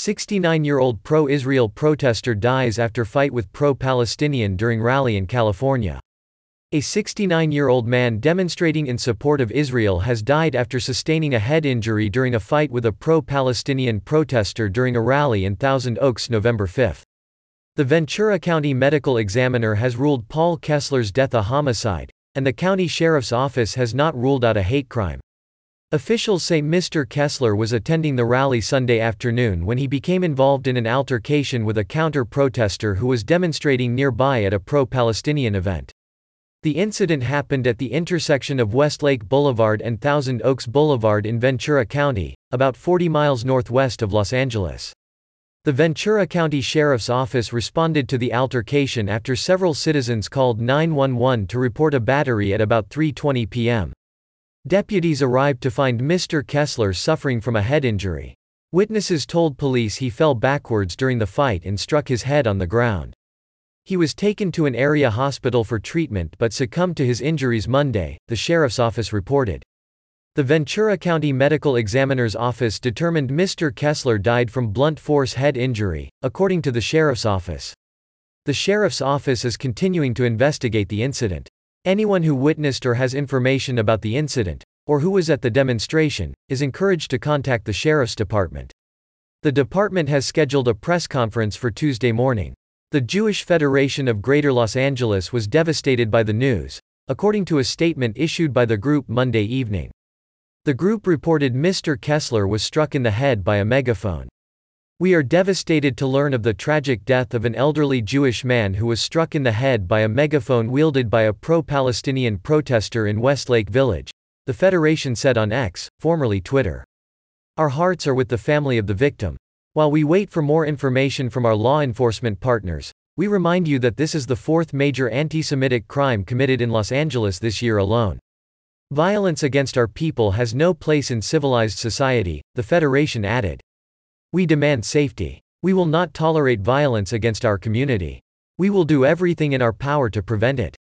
69-year-old pro-Israel protester dies after fight with pro-Palestinian during rally in California. A 69-year-old man demonstrating in support of Israel has died after sustaining a head injury during a fight with a pro-Palestinian protester during a rally in Thousand Oaks November 5. The Ventura County Medical Examiner has ruled Paul Kessler's death a homicide, and the county sheriff's office has not ruled out a hate crime. Officials say Mr. Kessler was attending the rally Sunday afternoon when he became involved in an altercation with a counter-protester who was demonstrating nearby at a pro-Palestinian event. The incident happened at the intersection of Westlake Boulevard and Thousand Oaks Boulevard in Ventura County, about 40 miles northwest of Los Angeles. The Ventura County Sheriff's Office responded to the altercation after several citizens called 911 to report a battery at about 3:20 p.m. Deputies arrived to find Mr. Kessler suffering from a head injury. Witnesses told police he fell backwards during the fight and struck his head on the ground. He was taken to an area hospital for treatment but succumbed to his injuries Monday, the sheriff's office reported. The Ventura County Medical Examiner's office determined Mr. Kessler died from blunt force head injury, according to the sheriff's office. The sheriff's office is continuing to investigate the incident. Anyone who witnessed or has information about the incident, or who was at the demonstration, is encouraged to contact the sheriff's department. The department has scheduled a press conference for Tuesday morning. The Jewish Federation of Greater Los Angeles was devastated by the news, according to a statement issued by the group Monday evening. The group reported Mr. Kessler was struck in the head by a megaphone. "We are devastated to learn of the tragic death of an elderly Jewish man who was struck in the head by a megaphone wielded by a pro-Palestinian protester in Westlake Village," the Federation said on X, formerly Twitter. "Our hearts are with the family of the victim. While we wait for more information from our law enforcement partners, we remind you that this is the fourth major anti-Semitic crime committed in Los Angeles this year alone. Violence against our people has no place in civilized society," the Federation added. "We demand safety. We will not tolerate violence against our community. We will do everything in our power to prevent it."